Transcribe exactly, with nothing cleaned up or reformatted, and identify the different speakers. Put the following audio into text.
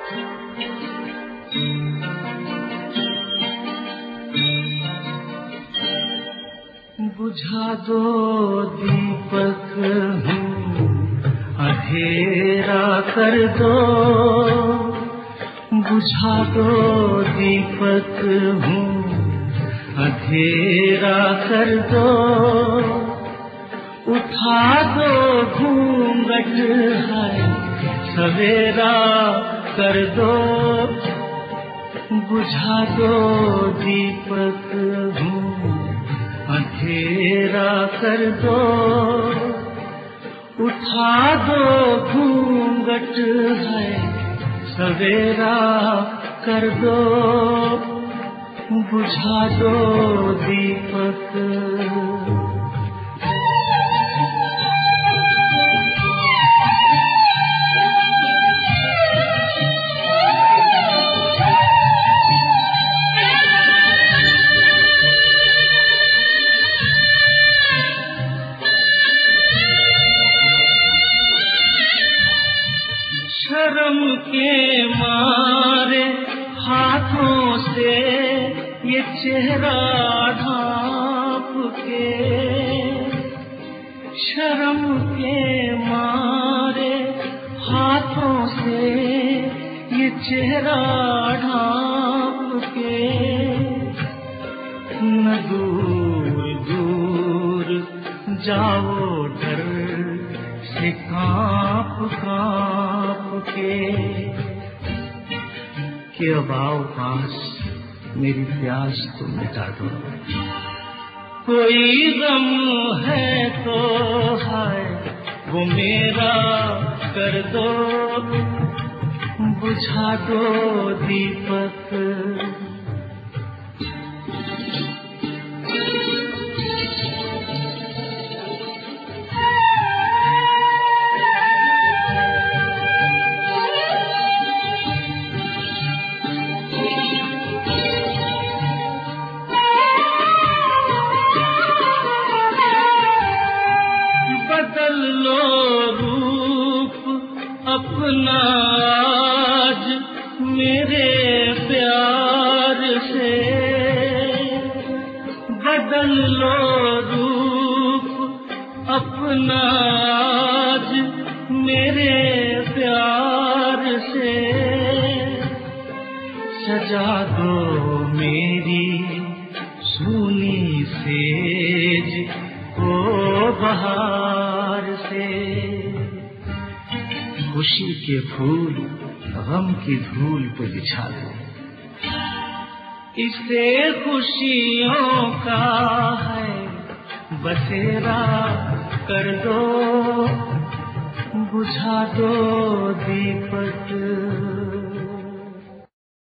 Speaker 1: बुझा दो दीपक हूँ, अंधेरा कर दो। बुझा दो दीपक हूँ, अंधेरा कर दो। उठा दो घूंघट है, सवेरा कर दो। बुझा दो दीपक हूँ, अंधेरा कर दो। उठा दो घूंघट है, सवेरा कर दो। बुझा दो दीपक। शर्म के मारे हाथों से ये चेहरा ढांप के। शर्म के मारे हाथों से ये चेहरा ढांप के। न दूर दूर जाओ डर से कांप कांप के। कि अब आओ पास, मेरी प्यास तो मिटा दो। कोई गम है तो है वो मेरा कर दो। बुझा दो दीपक। बदल लो रूप अपना आज मेरे प्यार से। बदल लो रूप अपना आज मेरे प्यार से। सजा दो मेरी सूनी सेज को बहार से। खुशी के फूल गम की धूल पे बिछा दो। इसे खुशियों का है बसेरा कर दो। बुझा दो दीपक।